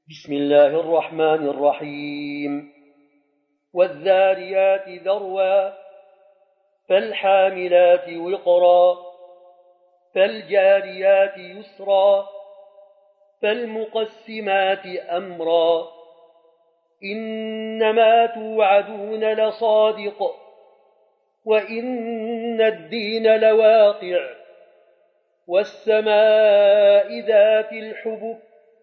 بسم الله الرحمن الرحيم والذاريات ذروا فالحاملات وقرا فالجاريات يسرا فالمقسمات أمرا إنما توعدون لصادق وإن الدين لواقع والسماء ذات الحبك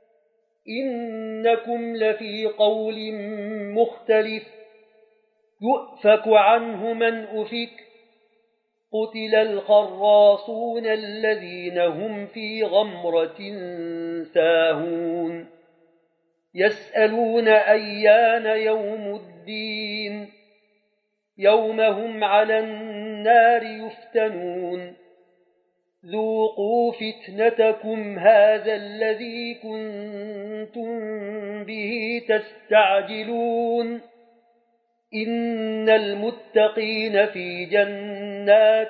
إنكم لفي قول مختلف يؤفك عنه من أفك قتل الخراصون الذين هم في غمرة ساهون يسألون أيان يوم الدين يوم هم على النار يفتنون ذوقوا فتنتكم هذا الذي كنتم به تستعجلون إن المتقين في جنات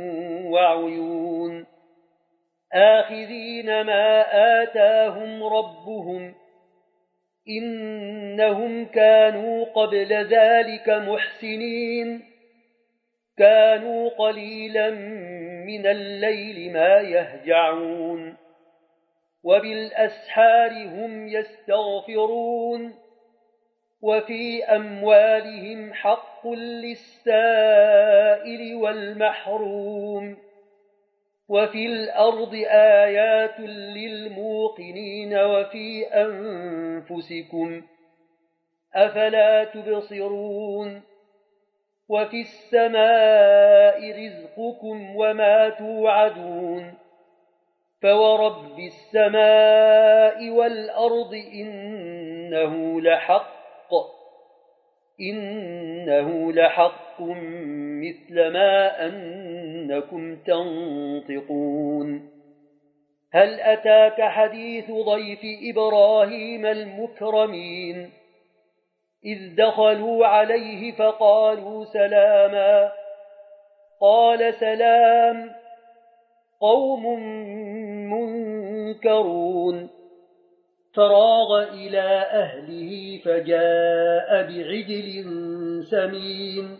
وعيون آخذين ما آتاهم ربهم إنهم كانوا قبل ذلك محسنين كانوا قليلا من الليل ما يهجعون وبالأسحار هم يستغفرون وفي أموالهم حق للسائل والمحروم وفي الأرض آيات للموقنين وفي أنفسكم أفلا تبصرون وفي السماء رزقكم وما توعدون فورب السماء والأرض إنه لحق مثل ما أنكم تنطقون هل أتاك حديث ضيف إبراهيم المكرمين إذ دخلوا عليه فقالوا سلاما قال سلام قوم منكرون فراغ إلى أهله فجاء بعجل سمين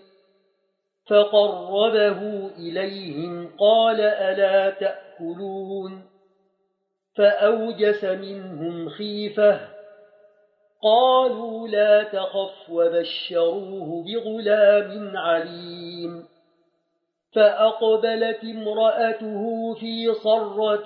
فقربه إليهم قال ألا تأكلون فأوجس منهم خيفة قالوا لا تخف وبشروه بغلام عليم فأقبلت امرأته في صرة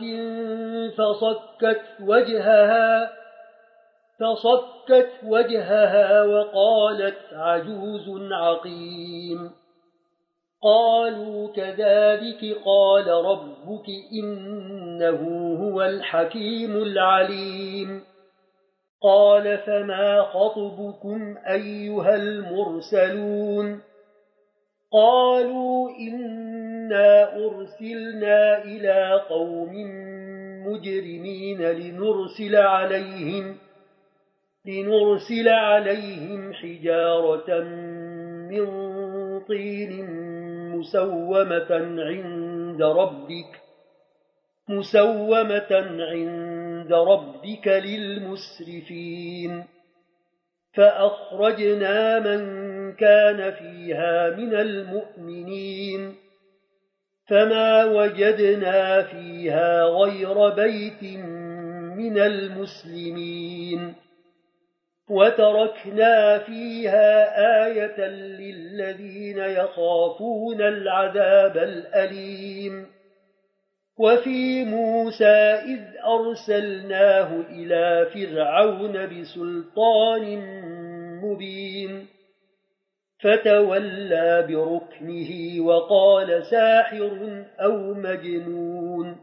فصكت وجهها وقالت عجوز عقيم قالوا كذلك قال ربك إنه هو الحكيم العليم قال فما خطبكم أيها المرسلون قالوا إنا أرسلنا إلى قوم مجرمين لنرسل عليهم حجارة من طين مسومة عند ربك للمسرفين فأخرجنا من كان فيها من المؤمنين فما وجدنا فيها غير بيت من المسلمين وتركنا فيها آية للذين يخافون العذاب الأليم وفي موسى إذ أرسلناه إلى فرعون بسلطان مبين فتولى بركنه وقال ساحر أو مجنون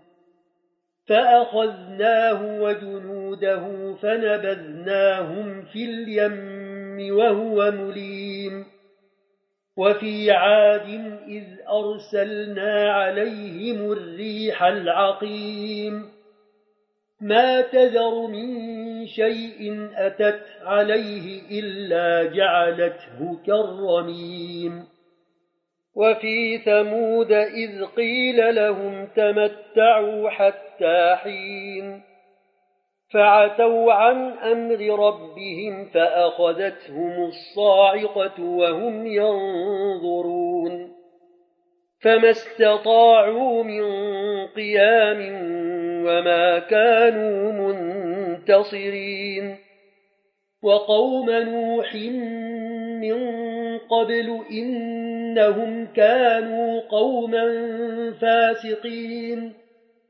فأخذناه وجنوده فنبذناهم في اليم وهو مليم وفي عاد إذ أرسلنا عليهم الريح العقيم ما تذر من شيء أتت عليه إلا جعلته كالرميم وفي ثمود إذ قيل لهم تمتعوا حتى حين فعتوا عن أمر ربهم فأخذتهم الصاعقة وهم ينظرون فما استطاعوا من قيام وما كانوا منتصرين وقوم نوح من قبل إنهم كانوا قوما فاسقين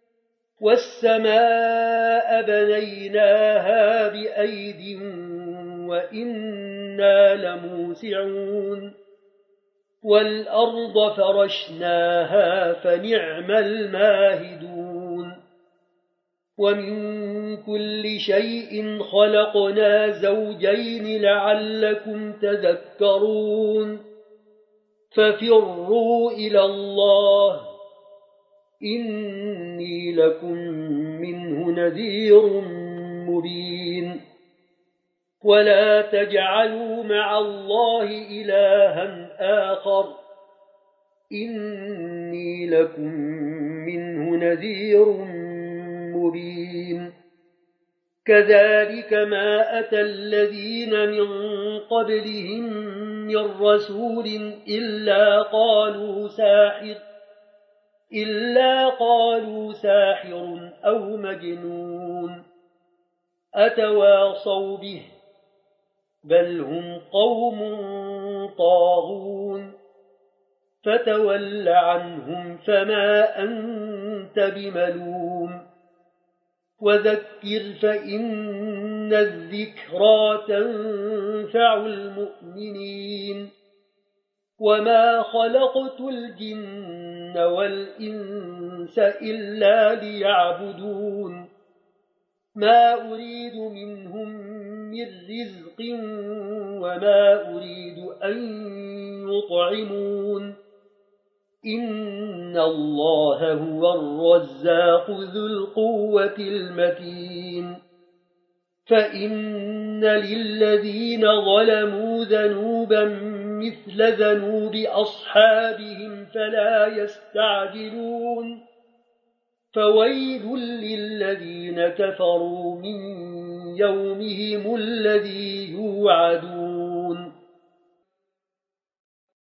والسماء بنيناها بأيد وإنا لموسعون والأرض فرشناها فنعم الماهدون ومن كل شيء خلقنا زوجين لعلكم تذكرون ففروا إلى الله إني لكم منه نذير مبين ولا تجعلوا مع الله إلها آخر إني لكم منه نذير مبين كذلك ما أتى الذين من قبلهم من رسول إلا قالوا ساحر أو مجنون أتواصوا به بل هم قوم طاغون فتول عنهم فما أنت بملوم وذكر فإن الذكرى تنفع المؤمنين وما خلقت الجن والإنس إلا ليعبدون ما أريد منهم من رزق وما أريد أن يطعمون إن الله هو الرزاق ذو القوة المتين فإن للذين ظلموا ذنوبا مثل ذنوب أصحابهم فلا يستعجلون فويل للذين كفروا من يومهم الذي يوعدون